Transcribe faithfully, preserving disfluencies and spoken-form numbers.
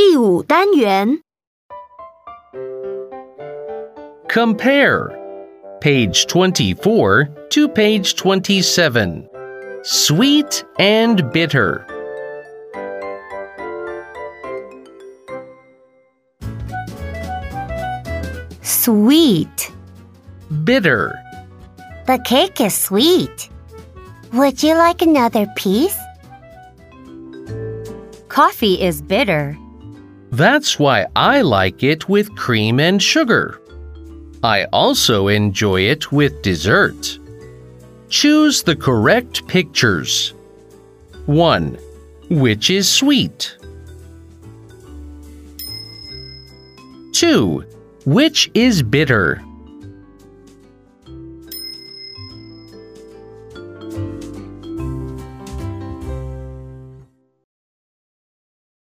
第五单元 Compare. Page twenty-four to page twenty-seven. Sweet and bitter. Sweet. Bitter. The cake is sweet. Would you like another piece? Coffee is bitter. That's why I like it with cream and sugar. I also enjoy it with dessert. Choose the correct pictures. one. Which is sweet? two. Which is bitter?